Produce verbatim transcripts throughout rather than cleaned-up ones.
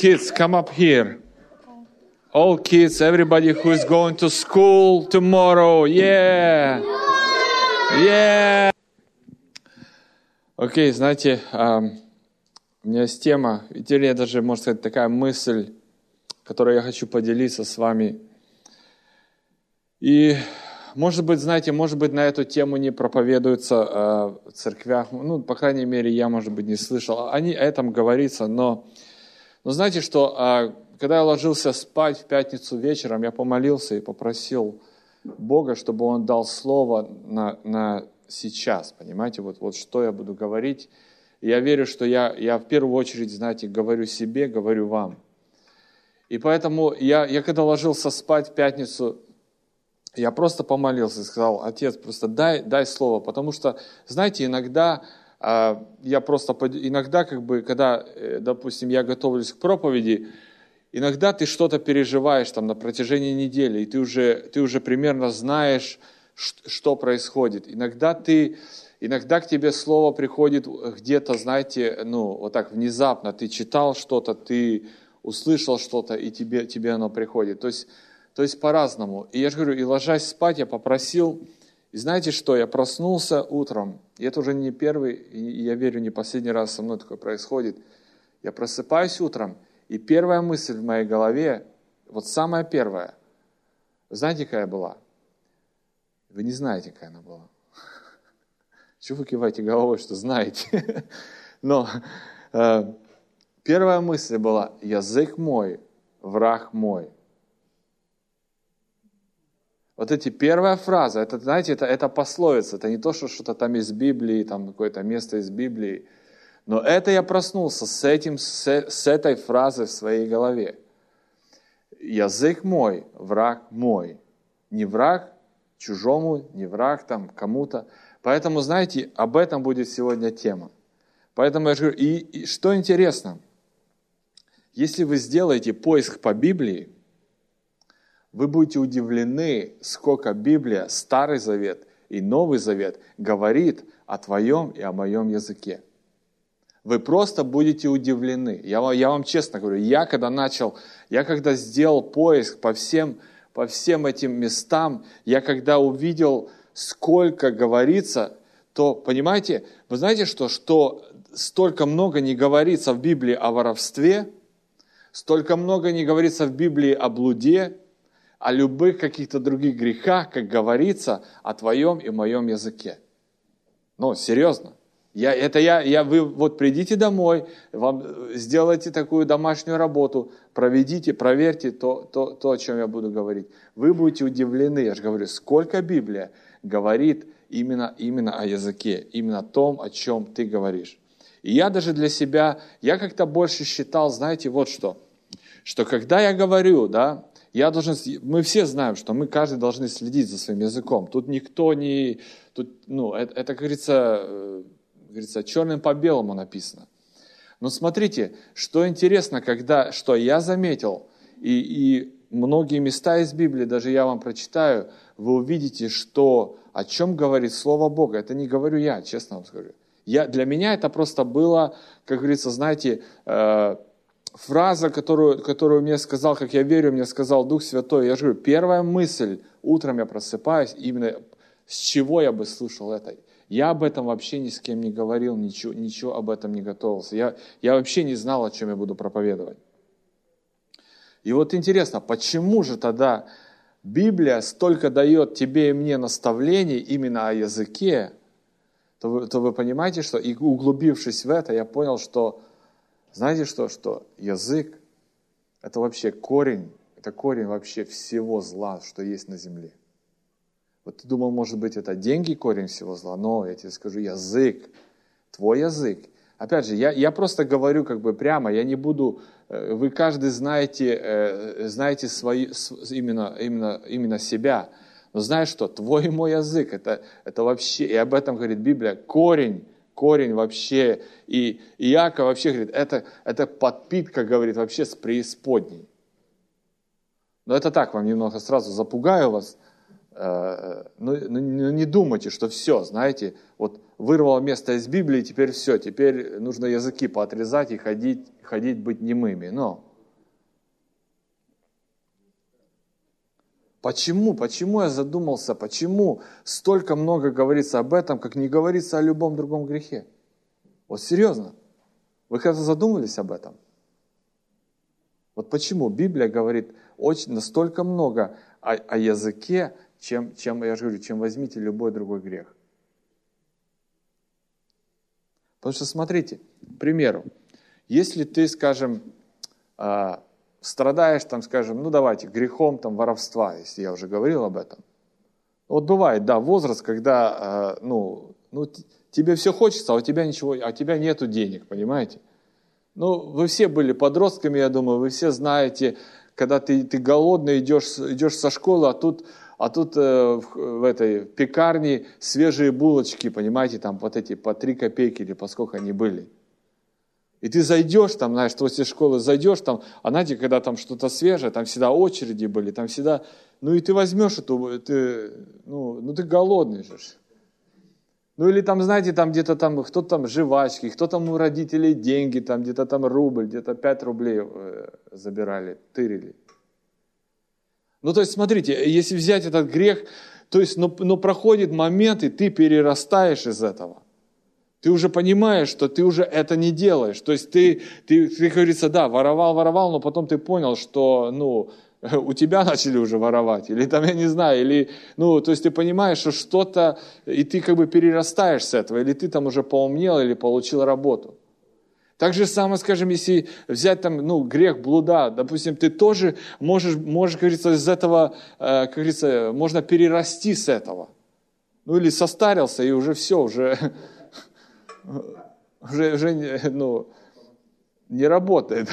Kids, come up here. All kids, everybody who is going to school tomorrow. Yeah! Yeah! Окей, okay, знаете, um, у меня есть тема, или даже, можно сказать, такая мысль, которую я хочу поделиться с вами. И, может быть, знаете, может быть, на эту тему не проповедуется э, в церквях. Ну, по крайней мере, я, может быть, не слышал. Они, о этом говорится, но, но знаете, что э, когда я ложился спать в пятницу вечером, я помолился и попросил Бога, чтобы Он дал слово на, на сейчас, понимаете, вот, вот что я буду говорить. И я верю, что я, я в первую очередь, знаете, говорю себе, говорю вам. И поэтому я, я когда ложился спать в пятницу, я просто помолился и сказал: Отец, просто дай, дай слово, потому что, знаете, иногда э, я просто, иногда как бы, когда, э, допустим, я готовлюсь к проповеди, иногда ты что-то переживаешь там на протяжении недели, и ты уже, ты уже примерно знаешь, что происходит. Иногда ты, иногда к тебе слово приходит где-то, знаете, ну, вот так внезапно, ты читал что-то, ты услышал что-то, и тебе, тебе оно приходит. То есть, То есть по-разному. И я же говорю, и ложась спать, я попросил, и знаете что, я проснулся утром, и это уже не первый, и я верю, не последний раз со мной такое происходит. Я просыпаюсь утром, и первая мысль в моей голове, вот самая первая, знаете, какая была? Вы не знаете, какая она была. Чего вы киваете головой, что знаете? Но э, первая мысль была: язык мой, враг мой. Вот эти первая фраза, это, знаете, это, это пословица, это не то, что что-то там из Библии, там какое-то место из Библии, но это я проснулся с, этим, с, с этой фразой в своей голове. Язык мой, враг мой. Не враг чужому, не враг там кому-то. Поэтому, знаете, об этом будет сегодня тема. Поэтому я же говорю, и, и что интересно, если вы сделаете поиск по Библии, вы будете удивлены, сколько Библия, Старый Завет и Новый Завет говорит о твоем и о моем языке. Вы просто будете удивлены. Я, я вам честно говорю, я когда начал, я когда сделал поиск по всем, по всем этим местам, я когда увидел, сколько говорится, то, понимаете, вы знаете что, что столько много не говорится в Библии о воровстве, столько много не говорится в Библии о блуде, о любых каких-то других грехах, как говорится, о твоем и моем языке. Ну, серьезно. Я, это я, я, вы вот придите домой, вам сделайте такую домашнюю работу, проведите, проверьте то, то, то, о чем я буду говорить. Вы будете удивлены, я же говорю, сколько Библия говорит именно, именно о языке, именно о том, о чем ты говоришь. И я даже для себя, я как-то больше считал, знаете, вот что, что когда я говорю, да, Я должен, мы все знаем, что мы каждый должны следить за своим языком. Тут никто не, тут, ну, это, это, как говорится, говорится, черным по белому написано. Но смотрите, что интересно, когда, что я заметил, и, и многие места из Библии, даже я вам прочитаю, вы увидите, что о чем говорит Слово Бога. Это не говорю я, честно вам скажу. Я, для меня это просто было, как говорится, знаете, э, фраза, которую, которую мне сказал, как я верю, мне сказал Дух Святой. Я же говорю, первая мысль, утром я просыпаюсь, именно с чего я бы слышал это. Я об этом вообще ни с кем не говорил, ничего, ничего об этом не готовился. Я, я вообще не знал, о чем я буду проповедовать. И вот интересно, почему же тогда Библия столько дает тебе и мне наставлений именно о языке, то вы, то вы понимаете, что, и углубившись в это, я понял, что знаете что, что язык – это вообще корень, это корень вообще всего зла, что есть на земле. Вот ты думал, может быть, это деньги корень всего зла, но я тебе скажу, язык, твой язык. Опять же, я, я просто говорю как бы прямо, я не буду, вы каждый знаете, знаете свои, именно, именно, именно себя, но знаешь что, твой и мой язык, это, это вообще, и об этом говорит Библия, корень, корень вообще, и Иаков вообще говорит, это, это подпитка, говорит, вообще с преисподней. Но это так, вам немного сразу запугаю вас, но, но не думайте, что все, знаете, вот вырвало место из Библии, теперь все, теперь нужно языки поотрезать и ходить, ходить быть немыми. Но Почему? Почему я задумался? Почему столько много говорится об этом, как не говорится о любом другом грехе? Вот серьезно. Вы когда задумывались об этом? Вот почему Библия говорит очень, настолько много о, о языке, чем, чем, я же говорю, чем возьмите любой другой грех. Потому что смотрите, к примеру, если ты, скажем, страдаешь, там, скажем, ну давайте, грехом там, воровства, если я уже говорил об этом. Вот бывает, да, возраст, когда ну, ну, тебе все хочется, а у тебя ничего, а у тебя нету денег, понимаете? Ну, вы все были подростками, я думаю, вы все знаете, когда ты, ты голодный, идешь, идешь со школы, а тут, а тут э, в, в этой пекарне свежие булочки, понимаете, там вот эти по три копейки или по сколько они были. И ты зайдешь там, знаешь, после школы зайдешь там, а знаете, когда там что-то свежее, там всегда очереди были, там всегда, ну и ты возьмешь эту, ты, ну, ну ты голодный же. Ну или там, знаете, там где-то там, кто-то там жвачки, кто там у родителей деньги, там где-то там рубль, где-то пять рублей забирали, тырили. Ну то есть смотрите, если взять этот грех, то есть, но, но проходит момент, и ты перерастаешь из этого. Ты уже понимаешь, что ты уже это не делаешь. То есть ты, ты, ты, как говорится, да, воровал, воровал, но потом ты понял, что, ну, у тебя начали уже воровать, или там, я не знаю, или, ну, то есть ты понимаешь, что что-то, и ты как бы перерастаешь с этого, или ты там уже поумнел, или получил работу. Так же самое, скажем, если взять там, ну, грех блуда, допустим, ты тоже можешь, можешь, как говорится, из этого, как говорится, можно перерасти с этого. Ну, или состарился, и уже все, уже, уже, уже, ну, не работает.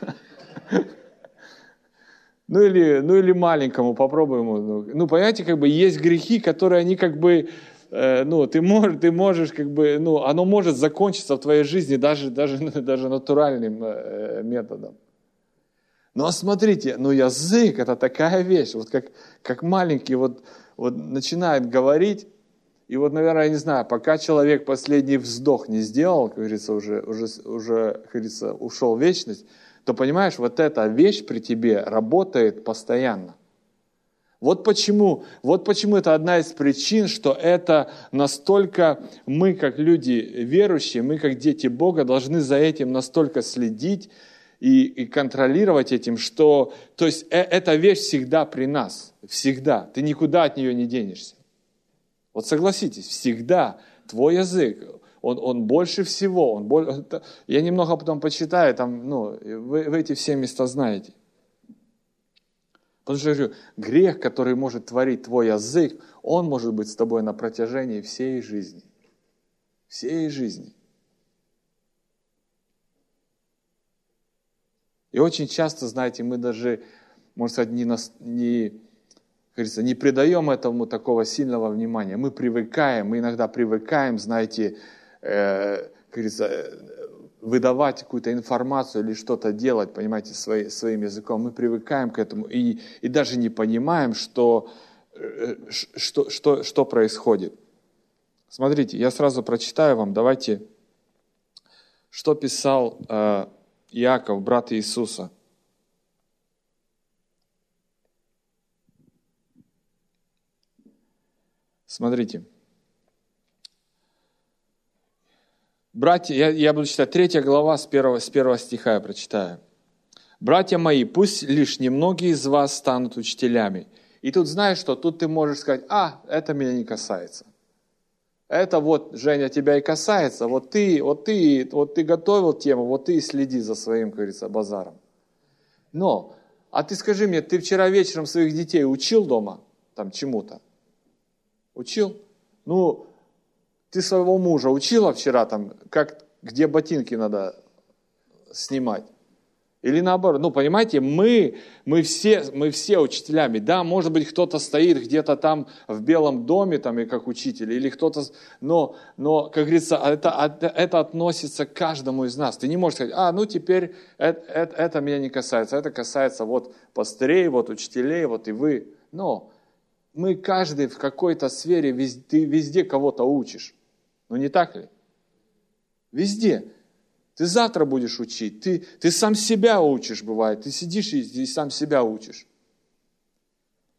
Ну или, ну или маленькому попробуем. Ну, понимаете, как бы есть грехи, которые они как бы, э, ну, ты можешь, ты можешь как бы, ну, оно может закончиться в твоей жизни даже, даже, даже натуральным э, методом. Но смотрите, ну язык это такая вещь, вот как, как маленький вот, вот начинает говорить, и вот, наверное, я не знаю, пока человек последний вздох не сделал, как говорится, уже, уже, уже как говорится, ушел в вечность, то, понимаешь, вот эта вещь при тебе работает постоянно. Вот почему, вот почему это одна из причин, что это настолько мы, как люди верующие, мы, как дети Бога, должны за этим настолько следить и, и контролировать этим, что, то есть, э, эта вещь всегда при нас, всегда, ты никуда от нее не денешься. Вот согласитесь, всегда твой язык, Он, он больше всего, он боль... я немного потом почитаю, там, ну, вы, вы эти все места знаете. Потому что я говорю, грех, который может творить твой язык, он может быть с тобой на протяжении всей жизни. Всей жизни. И очень часто, знаете, мы даже, можно сказать, не, нас, не, как говорится, не придаем этому такого сильного внимания. Мы привыкаем, мы иногда привыкаем, знаете, Э, как говорится, выдавать какую-то информацию или что-то делать, понимаете, свои, своим языком. Мы привыкаем к этому и, и даже не понимаем, что, что, что, что происходит. Смотрите, я сразу прочитаю вам, давайте, что писал э, Иаков, брат Иисуса. Смотрите. Братья, я, я буду читать третья глава с первого, с первого стиха я прочитаю. «Братья мои, пусть лишь немногие из вас станут учителями». И тут знаешь что? Тут ты можешь сказать, а, это меня не касается. Это вот, Женя, тебя и касается. Вот ты, вот ты, вот ты готовил тему, вот ты и следи за своим, как говорится, базаром. Но, а ты скажи мне, ты вчера вечером своих детей учил дома? Там чему-то? Учил? Ну, ты своего мужа учила вчера, там, как, где ботинки надо снимать? Или наоборот, ну, понимаете, мы, мы, все, мы все учителями, да, может быть, кто-то стоит где-то там в Белом доме, там, и как учитель, или кто-то, но, но, как говорится, это, это относится к каждому из нас. Ты не можешь сказать, а, ну, теперь это, это, это меня не касается, это касается вот пастырей, вот учителей, вот и вы. Но мы каждый в какой-то сфере, ты везде кого-то учишь. Ну, не так ли? Везде. Ты завтра будешь учить. Ты, ты сам себя учишь, бывает. Ты сидишь и, и сам себя учишь.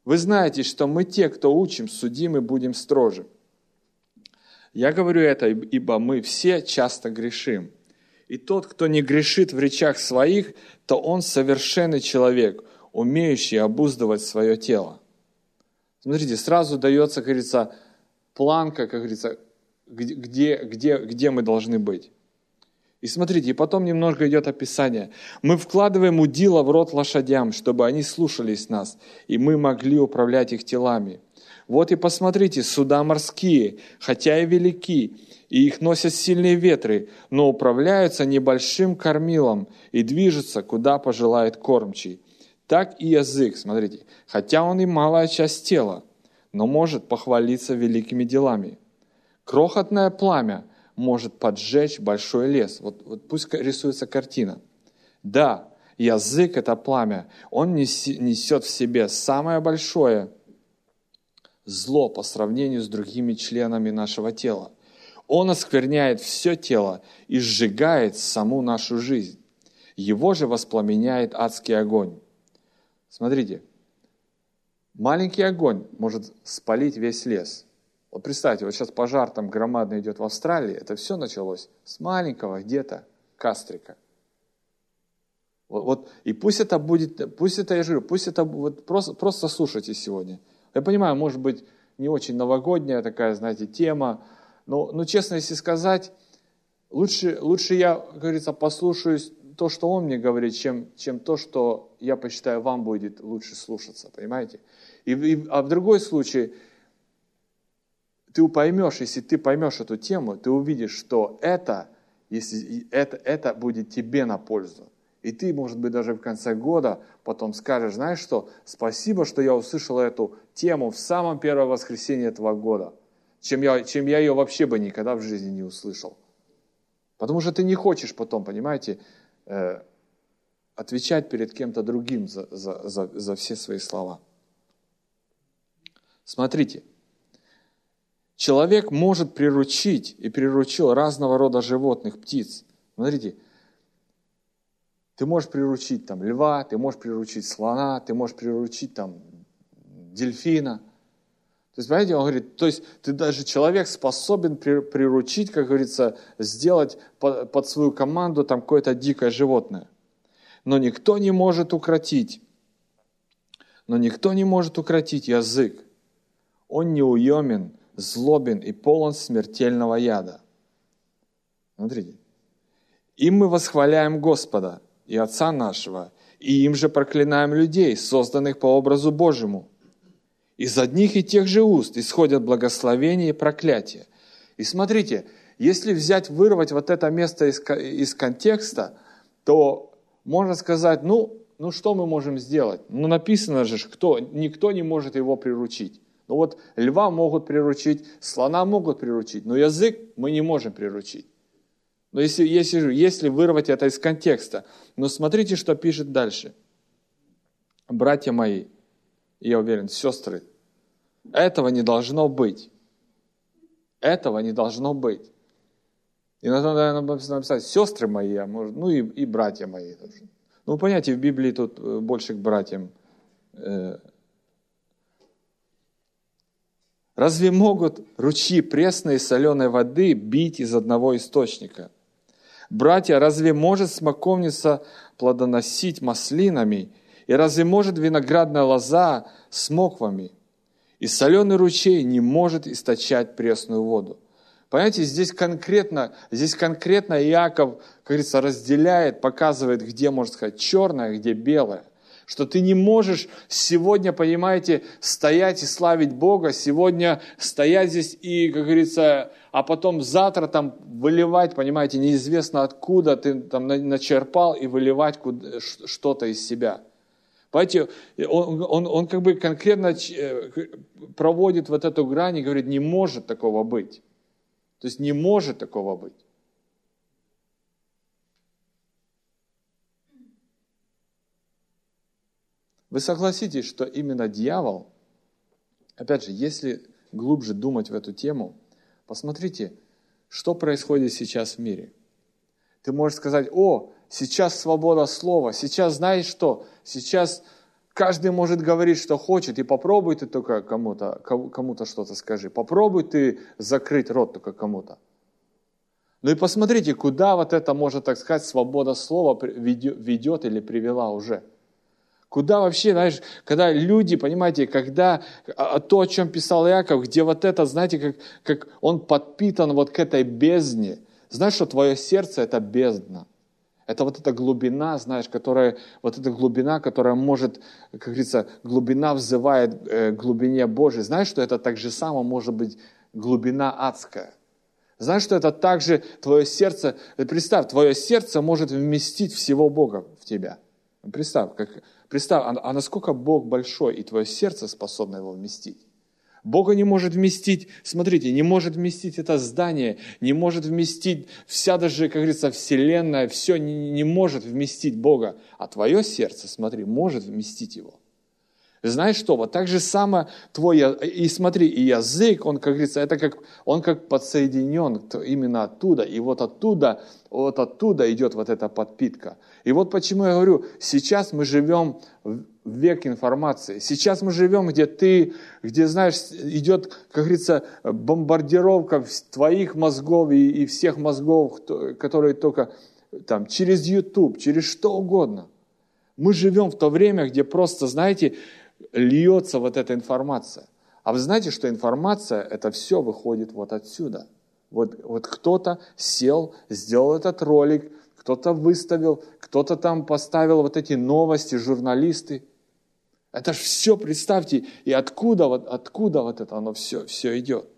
Вы знаете, что мы те, кто учим, судимы будем строже. Я говорю это, ибо мы все часто грешим. И тот, кто не грешит в речах своих, то он совершенный человек, умеющий обуздывать свое тело. Смотрите, сразу дается, как говорится, планка, как говорится, где, где, где мы должны быть. И смотрите, и потом немножко идет описание. Мы вкладываем удила в рот лошадям, чтобы они слушались нас, и мы могли управлять их телами. Вот и посмотрите, суда морские, хотя и велики, и их носят сильные ветры, но управляются небольшим кормилом и движутся, куда пожелает кормчий. Так и язык, смотрите, хотя он и малая часть тела, но может похвалиться великими делами. Крохотное пламя может поджечь большой лес. Вот, вот пусть рисуется картина. Да, язык – это пламя. Он несет в себе самое большое зло по сравнению с другими членами нашего тела. Он оскверняет все тело и сжигает саму нашу жизнь. Его же воспламеняет адский огонь. Смотрите, маленький огонь может спалить весь лес. Вот представьте, вот сейчас пожар там громадный идет в Австралии, это все началось с маленького где-то кастрика. Вот, вот, и пусть это будет, пусть это, я же говорю, пусть это вот просто, просто слушайте сегодня. Я понимаю, может быть, не очень новогодняя такая, знаете, тема, но, но честно, если сказать, лучше, лучше я, как говорится, послушаюсь то, что он мне говорит, чем, чем то, что я посчитаю, вам будет лучше слушаться, понимаете? И, и, а в другой случай, ты поймешь, если ты поймешь эту тему, ты увидишь, что это, если, это, это будет тебе на пользу. И ты, может быть, даже в конце года потом скажешь, знаешь что, спасибо, что я услышал эту тему в самом первом воскресенье этого года, чем я, чем я ее вообще бы никогда в жизни не услышал. Потому что ты не хочешь потом, понимаете, э, отвечать перед кем-то другим за, за, за, за все свои слова. Смотрите. Человек может приручить и приручил разного рода животных, птиц. Смотрите, ты можешь приручить там льва, ты можешь приручить слона, ты можешь приручить там дельфина. То есть, понимаете, он говорит, то есть ты даже человек способен приручить, как говорится, сделать под, под свою команду там какое-то дикое животное. Но никто не может укротить. Но никто не может укротить язык. Он неуемен, злобен и полон смертельного яда. Смотрите. Им мы восхваляем Господа и Отца нашего, и им же проклинаем людей, созданных по образу Божьему. Из одних и тех же уст исходят благословения и проклятия. И смотрите, если взять, вырвать вот это место из, из контекста, то можно сказать, ну, ну что мы можем сделать? Ну написано же, кто, никто не может его приручить. Ну вот льва могут приручить, слона могут приручить, но язык мы не можем приручить. Но если, если, если вырвать это из контекста, но смотрите, что пишет дальше. Братья мои, я уверен, сестры, этого не должно быть. Этого не должно быть. И надо написать сестры мои, а может, ну и, и братья мои. Ну, понятие, в Библии тут больше к братьям. Разве могут ручьи пресной и соленой воды бить из одного источника? Братья, разве может смоковница плодоносить маслинами? И разве может виноградная лоза смоквами? И соленый ручей не может источать пресную воду. Понимаете, здесь конкретно, здесь конкретно Иаков, как говорится, разделяет, показывает, где, можно сказать, черное, где белое. Что ты не можешь сегодня, понимаете, стоять и славить Бога, сегодня стоять здесь и, как говорится, а потом завтра там выливать, понимаете, неизвестно откуда ты там начерпал и выливать что-то из себя. Понимаете, он, он, он как бы конкретно проводит вот эту грань и говорит, не может такого быть. То есть не может такого быть. Вы согласитесь, что именно дьявол, опять же, если глубже думать в эту тему, посмотрите, что происходит сейчас в мире. Ты можешь сказать, о, сейчас свобода слова, сейчас знаешь что, сейчас Каждый может говорить, что хочет, и попробуй ты только кому-то, кому-то что-то скажи. Попробуй ты закрыть рот только кому-то. Ну и посмотрите, куда вот это, можно так сказать, свобода слова ведет или привела уже. Куда вообще, знаешь, когда люди, понимаете, когда то, о чем писал Иаков, где вот это, знаете, как, как он подпитан вот к этой бездне. Знаешь, что твое сердце – это бездна. Это вот эта глубина, знаешь, которая, вот эта глубина, которая может, как говорится, глубина взывает к глубине Божией. Знаешь, что это так же само может быть глубина адская. Знаешь, что это также твое сердце, представь, твое сердце может вместить всего Бога в тебя. Представь, как, представь, а, а насколько Бог большой, и твое сердце способно его вместить. Бога не может вместить, смотрите, не может вместить это здание, не может вместить вся даже, как говорится, вселенная, все не, не может вместить Бога. А твое сердце, смотри, может вместить его. Знаешь что, вот так же само твой, и смотри, и язык, он, как говорится, это как, он как подсоединен именно оттуда, и вот оттуда, вот оттуда идет вот эта подпитка. И вот почему я говорю, сейчас мы живем в век информации, сейчас мы живем, где ты, где, знаешь, идет, как говорится, бомбардировка твоих мозгов и, и всех мозгов, которые только там через YouTube, через что угодно. Мы живем в то время, где просто, знаете, льется вот эта информация. А вы знаете, что информация, это все выходит вот отсюда. Вот, вот кто-то сел, сделал этот ролик, кто-то выставил, кто-то там поставил вот эти новости, журналисты. Это же все, представьте, и откуда вот, откуда вот это оно все, все идет.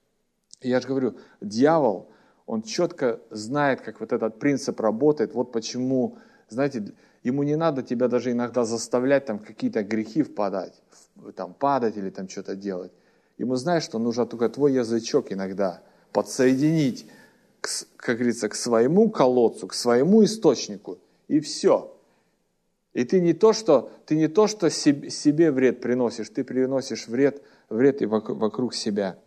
И я же говорю, дьявол, он четко знает, как вот этот принцип работает. Вот почему, знаете, ему не надо тебя даже иногда заставлять там какие-то грехи впадать, там падать или там что-то делать. Ему знаешь, что нужно только твой язычок иногда подсоединить, к, как говорится, к своему колодцу, к своему источнику, и все. И ты не то, что, ты не то, что себе, себе вред приносишь, ты приносишь вред, вред и вокруг, вокруг себя.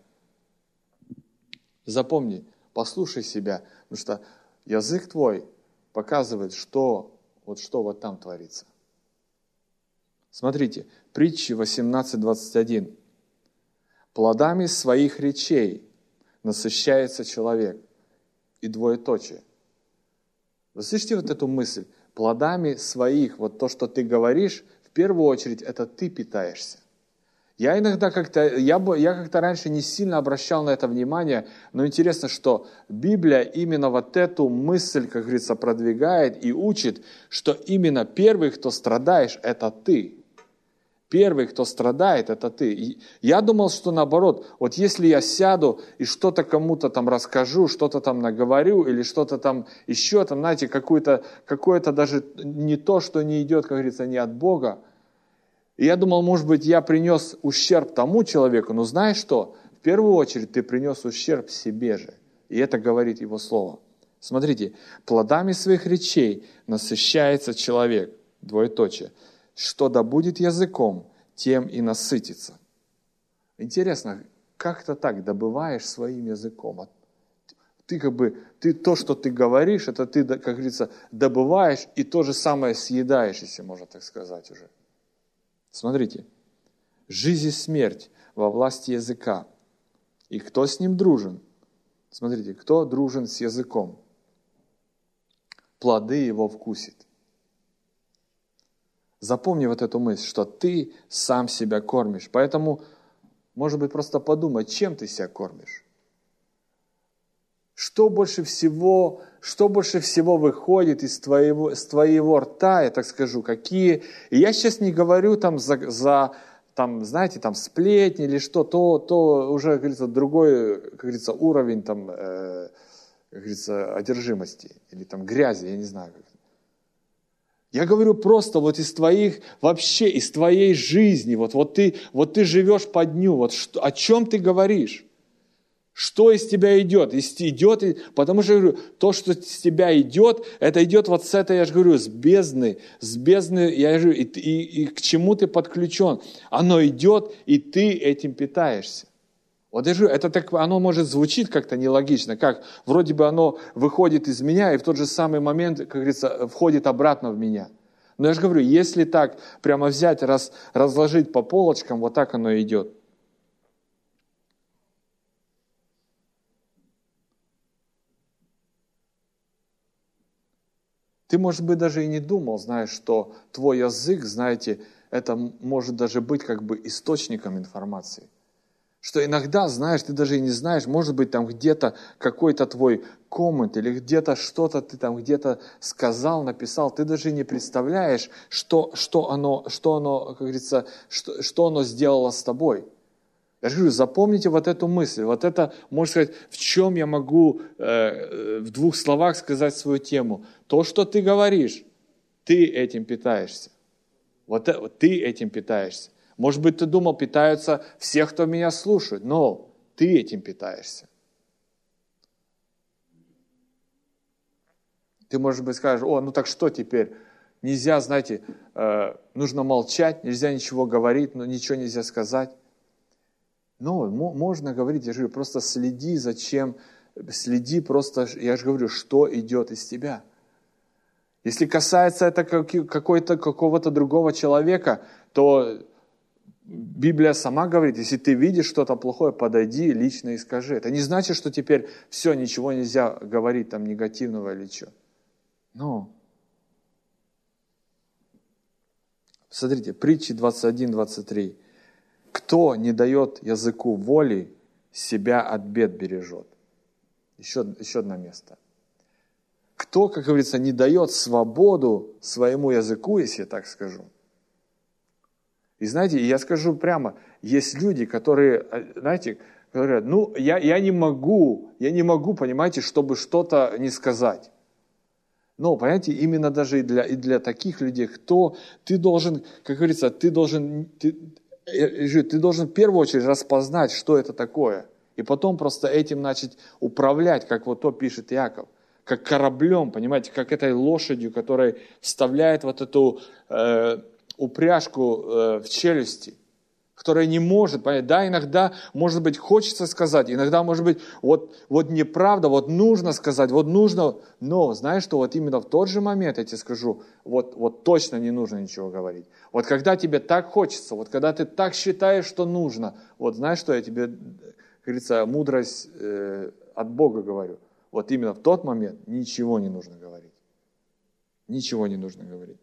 Запомни, послушай себя, потому что язык твой показывает, что вот что вот там творится. Смотрите, притчи восемнадцать двадцать один. Плодами своих речей насыщается человек. И двоеточие. Вы слышите вот эту мысль? Плодами своих, вот то, что ты говоришь, в первую очередь, это ты питаешься. Я иногда как-то, я, бы, я как-то раньше не сильно обращал на это внимание, но интересно, что Библия именно вот эту мысль, как говорится, продвигает и учит, что именно первый, кто страдаешь, это ты. Первый, кто страдает, это ты. И я думал, что наоборот, вот если я сяду и что-то кому-то там расскажу, что-то там наговорю, или что-то там еще, там, знаете, какое-то, какое-то даже не то, что не идет, как говорится, не от Бога. И я думал, может быть, я принес ущерб тому человеку, но знаешь что? В первую очередь ты принес ущерб себе же. И это говорит его слово. Смотрите, плодами своих речей насыщается человек, двоеточие. Что добудет языком, тем и насытится. Интересно, как ты так добываешь своим языком? Ты как бы, ты то, что ты говоришь, это ты, как говорится, добываешь и то же самое съедаешь, если можно так сказать уже. Смотрите, жизнь и смерть во власти языка. И кто с ним дружен? Смотрите, кто дружен с языком? Плоды его вкусит. Запомни вот эту мысль, что ты сам себя кормишь. Поэтому, может быть, просто подумай, чем ты себя кормишь. Что больше всего, что больше всего выходит из твоего, из твоего рта, я так скажу, какие... И я сейчас не говорю там за, за там, знаете, там сплетни или что, то, то уже, как говорится, другой, как говорится, уровень там, э, как говорится, одержимости или там грязи, я не знаю, как. Я говорю просто вот из твоих, вообще из твоей жизни, вот, вот, ты, вот ты живешь по дню, вот что, о чем ты говоришь? Что из тебя идет? Из, идет? Потому что я говорю, то, что из тебя идет, это идет вот с этой, я же говорю, с бездны, с бездны, я говорю, и, и, и к чему ты подключен? Оно идет, и ты этим питаешься. Вот я же говорю, это так, оно может звучит как-то нелогично, как вроде бы оно выходит из меня и в тот же самый момент, как говорится, входит обратно в меня. Но я же говорю, если так прямо взять, раз, разложить по полочкам, вот так оно идет. Ты, может быть, даже и не думал, знаешь, что твой язык, знаете, это может даже быть как бы источником информации. Что иногда, знаешь, ты даже и не знаешь, может быть, там где-то какой-то твой коммент или где-то что-то ты там где-то сказал, написал, ты даже не представляешь, что, что, оно, что оно, как говорится, что, что оно сделало с тобой. Я же говорю, запомните вот эту мысль, вот это, можно сказать, в чем я могу э, в двух словах сказать свою тему. То, что ты говоришь, ты этим питаешься. Вот, вот ты этим питаешься. Может быть, ты думал, питаются все, кто меня слушает, но ты этим питаешься. Ты, может быть, скажешь, о, ну так что теперь? Нельзя, знаете, э, нужно молчать, нельзя ничего говорить, но ничего нельзя сказать. Но можно говорить, я же говорю, просто следи, зачем, следи просто, я же говорю, что идет из тебя. Если касается это какой-то, какого-то другого человека, то Библия сама говорит, если ты видишь что-то плохое, подойди лично и скажи. Это не значит, что теперь все, ничего нельзя говорить там негативного или что. Но, смотрите, притчи двадцать один двадцать три. Кто не дает языку воли, себя от бед бережет. Еще, еще одно место. Кто, как говорится, не дает свободу своему языку, если я так скажу. И знаете, я скажу прямо, есть люди, которые, знаете, говорят, ну, я, я не могу, я не могу, понимаете, чтобы что-то не сказать. Но, понимаете, именно даже и для, и для таких людей, кто, ты должен, как говорится, ты должен, ты, ты должен в первую очередь распознать, что это такое. И потом просто этим начать управлять, как вот то пишет Иаков. Как кораблем, понимаете, как этой лошадью, которая вставляет вот эту э, упряжку э, в челюсти, которая не может понять. Да, иногда, может быть, хочется сказать, иногда, может быть, вот, вот неправда, вот нужно сказать, вот нужно, но знаешь что, вот именно в тот же момент, я тебе скажу, вот, вот точно не нужно ничего говорить. Вот когда тебе так хочется, вот когда ты так считаешь, что нужно, вот знаешь что, я тебе, как говорится, мудрость э, от Бога говорю. Вот именно в тот момент ничего не нужно говорить. Ничего не нужно говорить.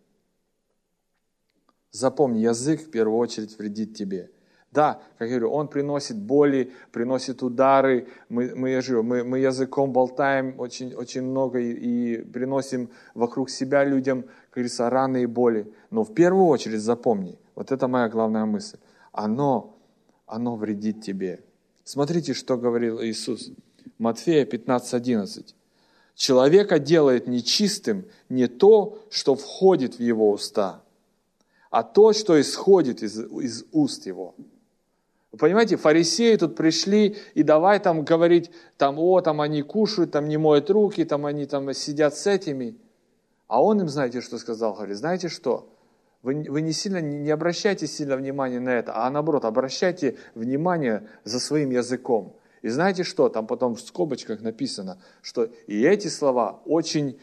Запомни, язык в первую очередь вредит тебе. Да, как я говорю, он приносит боли, приносит удары. Мы, мы, я говорю, мы, мы языком болтаем очень, очень много и, и приносим вокруг себя людям, как говорится, раны и боли. Но в первую очередь запомни, вот это моя главная мысль. Оно, оно вредит тебе. Смотрите, что говорил Иисус. Матфея пятнадцать одиннадцать. Человека делает нечистым не то, что входит в его уста, а то, что исходит из, из уст его. Вы понимаете, фарисеи тут пришли и давай там говорить, там, о, там они кушают, там не моют руки, там они там сидят с этими. А он им, знаете, что сказал? Говорит, знаете что? Вы, вы не сильно, не обращайте сильно внимания на это, а наоборот, обращайте внимание за своим языком. И знаете что? Там потом в скобочках написано, что и эти слова очень,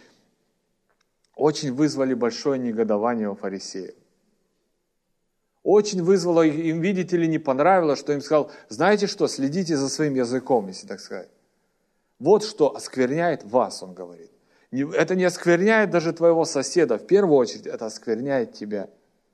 очень вызвали большое негодование у фарисеев. Очень вызвало, им, видите ли, не понравилось, что им сказал, знаете что, следите за своим языком, если так сказать. Вот что оскверняет вас, он говорит. Это не оскверняет даже твоего соседа, в первую очередь это оскверняет тебя.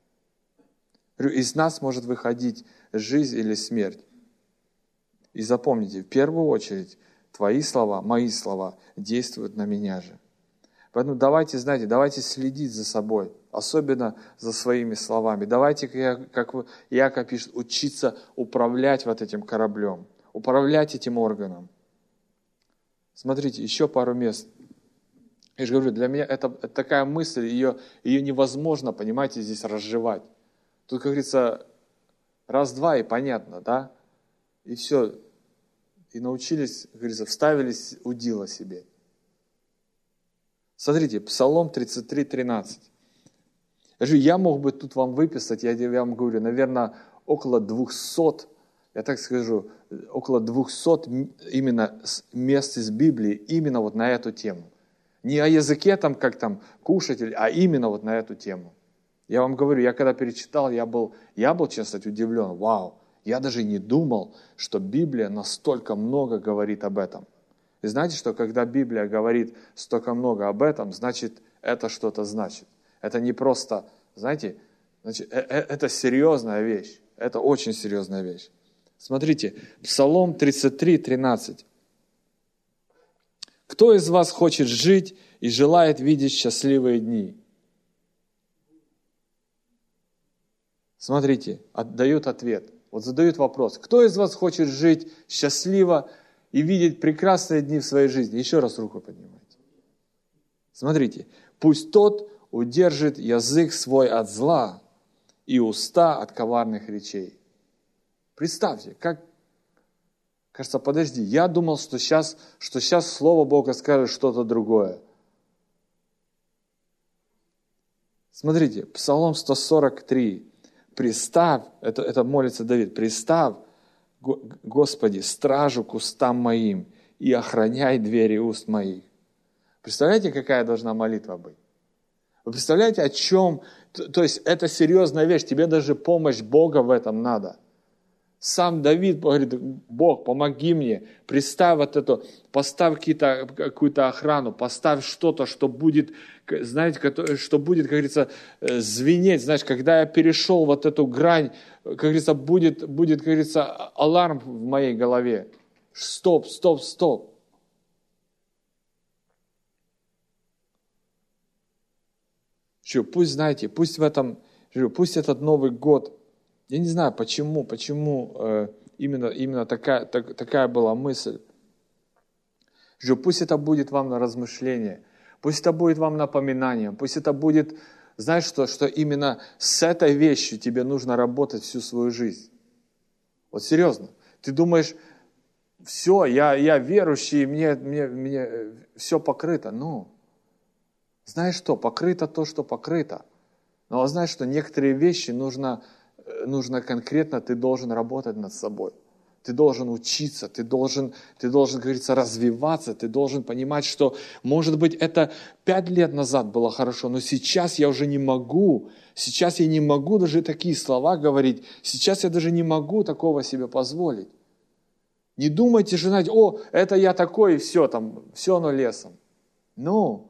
Из нас может выходить жизнь или смерть. И запомните, в первую очередь, твои слова, мои слова действуют на меня же. Поэтому давайте, знаете, давайте следить за собой, особенно за своими словами. Давайте, как Иаков пишет, учиться управлять вот этим кораблем, управлять этим органом. Смотрите, еще пару мест. Я же говорю, для меня это, это такая мысль, ее, ее невозможно, понимаете, здесь разжевать. Тут, как говорится, раз-два и понятно, да? И все. И научились, как говорится, вставились удила себе. Смотрите, Псалом тридцать три тринадцать. Я же, я мог бы тут вам выписать, я, я вам говорю, наверное, около двухсот, я так скажу, около двухсот именно мест из Библии именно вот на эту тему. Не о языке там, как там кушать, а именно вот на эту тему. Я вам говорю, я когда перечитал, я был, я был, честно сказать, удивлен. Вау, я даже не думал, что Библия настолько много говорит об этом. И знаете, что когда Библия говорит столько много об этом, значит, это что-то значит. Это не просто, знаете, значит, это серьезная вещь. Это очень серьезная вещь. Смотрите, Псалом тридцать три, тринадцать. «Кто из вас хочет жить и желает видеть счастливые дни?» Смотрите, дают ответ. Вот задают вопрос. Кто из вас хочет жить счастливо и видеть прекрасные дни в своей жизни? Еще раз руку поднимайте. Смотрите. Пусть тот удержит язык свой от зла и уста от коварных речей. Представьте, как... Кажется, подожди, я думал, что сейчас, что сейчас Слово Бога скажет что-то другое. Смотрите, Псалом сто сорок три. «Приставь», это, это молится Давид, «приставь, Господи, стражу к устам моим и охраняй двери уст моих». Представляете, какая должна молитва быть? Вы представляете, о чем? То есть это серьезная вещь, тебе даже помощь Бога в этом надо. Сам Давид говорит: Бог, помоги мне, приставь вот это, поставь какие-то, какую-то охрану, поставь что-то, что будет, знаете, что будет, как говорится, звенеть. Знаешь, когда я перешел вот эту грань, как говорится, будет, будет, как говорится, аларм в моей голове. Стоп, стоп, стоп. Что, пусть, знаете, пусть в этом, пусть этот Новый год, я не знаю, почему, почему э, именно, именно такая, так, такая была мысль. Что пусть это будет вам на размышление, пусть это будет вам напоминанием, пусть это будет, знаешь что, что именно с этой вещью тебе нужно работать всю свою жизнь. Вот серьезно. Ты думаешь, все, я, я верующий, мне, мне, мне все покрыто. Ну, знаешь что, покрыто то, что покрыто. Но знаешь, что некоторые вещи нужно... нужно конкретно, ты должен работать над собой. Ты должен учиться, ты должен, ты должен, как говорится, развиваться, ты должен понимать, что, может быть, это пять лет назад было хорошо, но сейчас я уже не могу, сейчас я не могу даже такие слова говорить, сейчас я даже не могу такого себе позволить. Не думайте же, знаете, о, это я такой, и все, там, все оно лесом. Ну,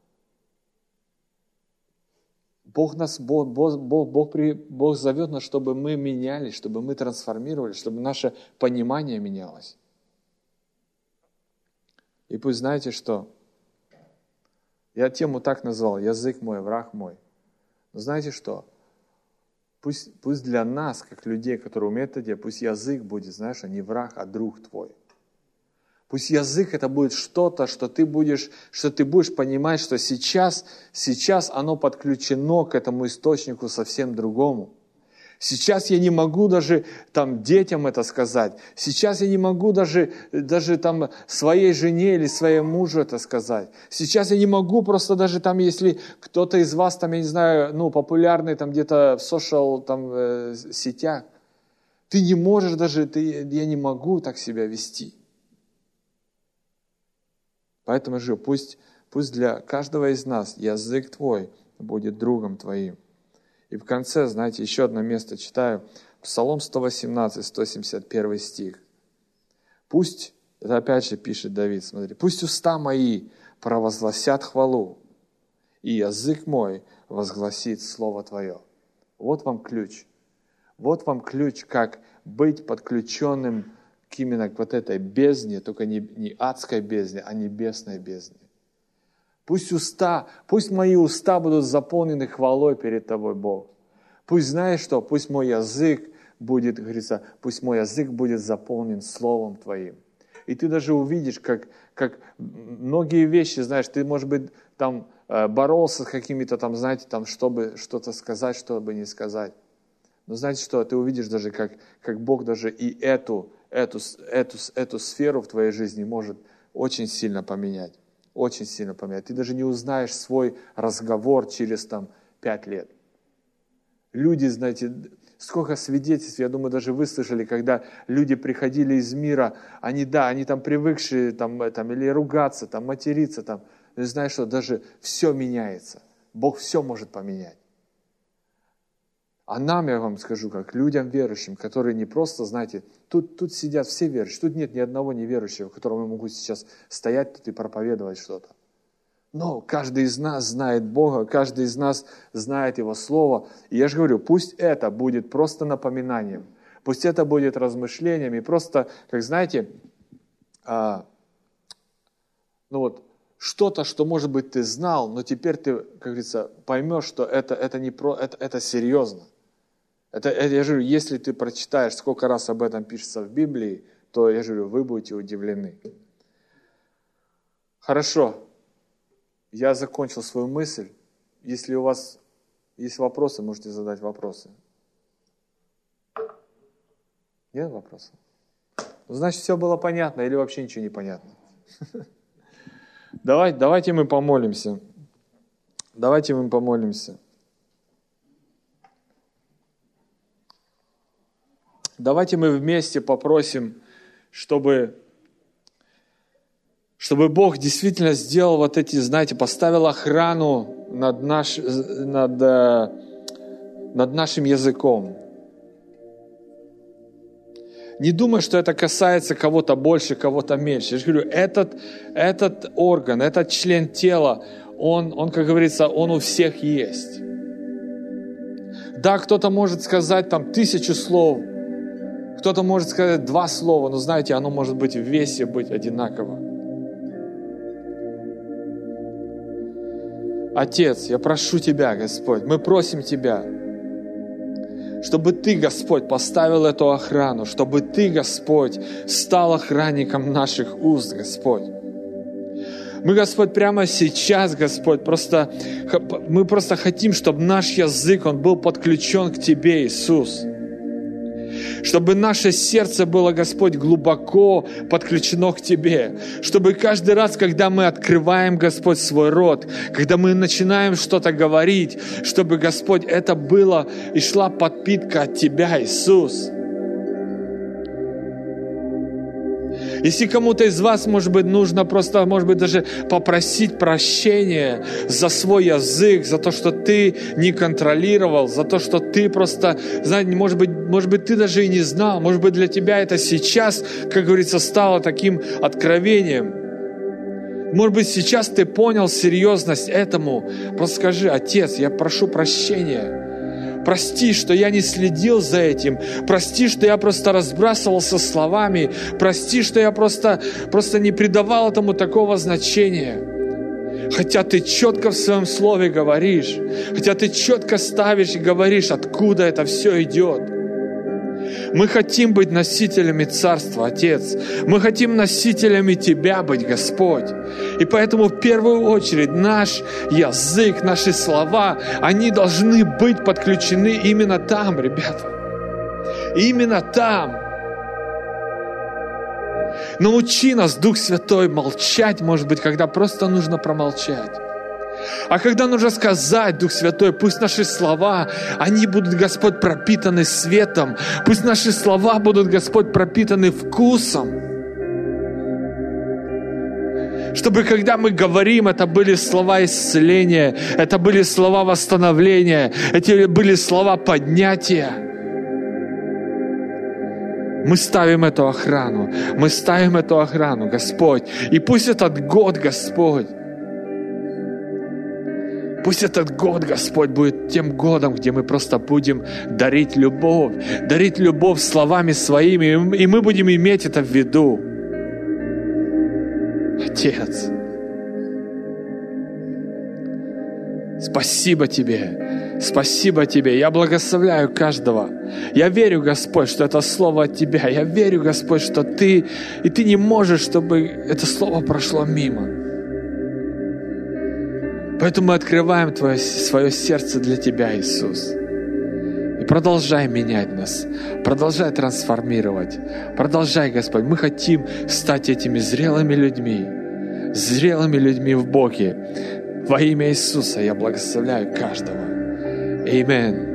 Бог нас, Бог, Бог, Бог, Бог, Бог зовет нас, чтобы мы менялись, чтобы мы трансформировались, чтобы наше понимание менялось. И пусть знаете что? Я тему так назвал: язык мой, враг мой. Но знаете что? Пусть, пусть для нас, как людей, которые умеют это делать, пусть язык будет, знаешь, не враг, а друг твой. Пусть язык это будет что-то, что ты будешь, что ты будешь понимать, что сейчас, сейчас оно подключено к этому источнику совсем другому. Сейчас я не могу даже там детям это сказать. Сейчас я не могу даже, даже там своей жене или своему мужу это сказать. Сейчас я не могу просто даже там, если кто-то из вас там, я не знаю, ну, популярный там где-то в социал там э, сетях, ты не можешь даже, ты, я не могу так себя вести. Поэтому же пусть, пусть для каждого из нас язык твой будет другом твоим. И в конце, знаете, еще одно место читаю. Псалом сто восемнадцать, сто семьдесят первый стих. Пусть, это опять же пишет Давид, смотри, пусть уста мои провозгласят хвалу, и язык мой возгласит слово твое. Вот вам ключ. Вот вам ключ, как быть подключенным именно к вот этой бездне, только не, не адской бездне, а небесной бездне. Пусть уста, пусть мои уста будут заполнены хвалой перед тобой, Бог. Пусть, знаешь что, пусть мой язык будет, говорится, пусть мой язык будет заполнен Словом Твоим. И ты даже увидишь, как, как многие вещи, знаешь, ты, может быть, там боролся с какими-то там, знаете, там, чтобы что-то сказать, чтобы не сказать. Но знаете что, ты увидишь даже, как, как Бог даже и эту, эту, эту, эту сферу в твоей жизни может очень сильно поменять. Очень сильно поменять. Ты даже не узнаешь свой разговор через там пять лет. Люди, знаете, сколько свидетельств, я думаю, даже вы слышали, когда люди приходили из мира, они, да, они там привыкшие, там, там, или ругаться, там, материться, там, но знаешь что, даже все меняется. Бог все может поменять. А нам, я вам скажу, как людям верующим, которые не просто, знаете, тут, тут сидят все верующие, тут нет ни одного неверующего, которому я могу сейчас стоять тут и проповедовать что-то. Но каждый из нас знает Бога, каждый из нас знает Его Слово. И я же говорю, пусть это будет просто напоминанием, пусть это будет размышлением, и просто, как знаете, а, ну вот, что-то, что, может быть, ты знал, но теперь ты, как говорится, поймешь, что это, это, не про, это, это серьезно. Это, это, я же говорю, если ты прочитаешь, сколько раз об этом пишется в Библии, то, я же говорю, вы будете удивлены. Хорошо. Я закончил свою мысль. Если у вас есть вопросы, можете задать вопросы. Нет вопросов? Ну, значит, все было понятно или вообще ничего не понятно? Давай, давайте мы помолимся. Давайте мы помолимся. Давайте мы вместе попросим, чтобы, чтобы Бог действительно сделал вот эти, знаете, поставил охрану над, наш, над, над нашим языком. Не думай, что это касается кого-то больше, кого-то меньше. Я же говорю, этот, этот орган, этот член тела, он, он, как говорится, он у всех есть. Да, кто-то может сказать там тысячу слов, кто-то может сказать два слова, но знаете, оно может быть в весе быть одинаково. Отец, я прошу Тебя, Господь, мы просим Тебя, чтобы Ты, Господь, поставил эту охрану, чтобы Ты, Господь, стал охранником наших уст, Господь. Мы, Господь, прямо сейчас, Господь, просто, мы просто хотим, чтобы наш язык, он был подключен к Тебе, Иисус. Чтобы наше сердце было, Господь, глубоко подключено к Тебе. Чтобы каждый раз, когда мы открываем, Господь, свой рот, когда мы начинаем что-то говорить, чтобы, Господь, это было и шла подпитка от Тебя, Иисус. Если кому-то из вас, может быть, нужно просто, может быть, даже попросить прощения за свой язык, за то, что ты не контролировал, за то, что ты просто, знаете, может быть, может быть, ты даже и не знал, может быть, для тебя это сейчас, как говорится, стало таким откровением. Может быть, сейчас ты понял серьезность этому. Просто скажи: Отец, я прошу прощения. Прости, что я не следил за этим. Прости, что я просто разбрасывался словами. Прости, что я просто, просто не придавал этому такого значения. Хотя ты четко в своем слове говоришь, хотя ты четко ставишь и говоришь, откуда это все идет. Мы хотим быть носителями Царства, Отец. Мы хотим носителями Тебя быть, Господь. И поэтому в первую очередь наш язык, наши слова, они должны быть подключены именно там, ребята. Именно там. Научи нас, Дух Святой, молчать, может быть, когда просто нужно промолчать. А когда нужно сказать, Дух Святой, пусть наши слова, они будут, Господь, пропитаны светом. Пусть наши слова будут, Господь, пропитаны вкусом. Чтобы, когда мы говорим, это были слова исцеления, это были слова восстановления, это были слова поднятия. Мы ставим эту охрану, мы ставим эту охрану, Господь. И пусть этот год, Господь, пусть этот год, Господь, будет тем годом, где мы просто будем дарить любовь, дарить любовь словами своими, и мы будем иметь это в виду. Отец, спасибо Тебе, спасибо Тебе. Я благословляю каждого. Я верю, Господь, что это слово от Тебя. Я верю, Господь, что Ты, и Ты не можешь, чтобы это слово прошло мимо. Поэтому мы открываем Твое, свое сердце для Тебя, Иисус. И продолжай менять нас, продолжай трансформировать, продолжай, Господь. Мы хотим стать этими зрелыми людьми, зрелыми людьми в Боге. Во имя Иисуса я благословляю каждого. Аминь.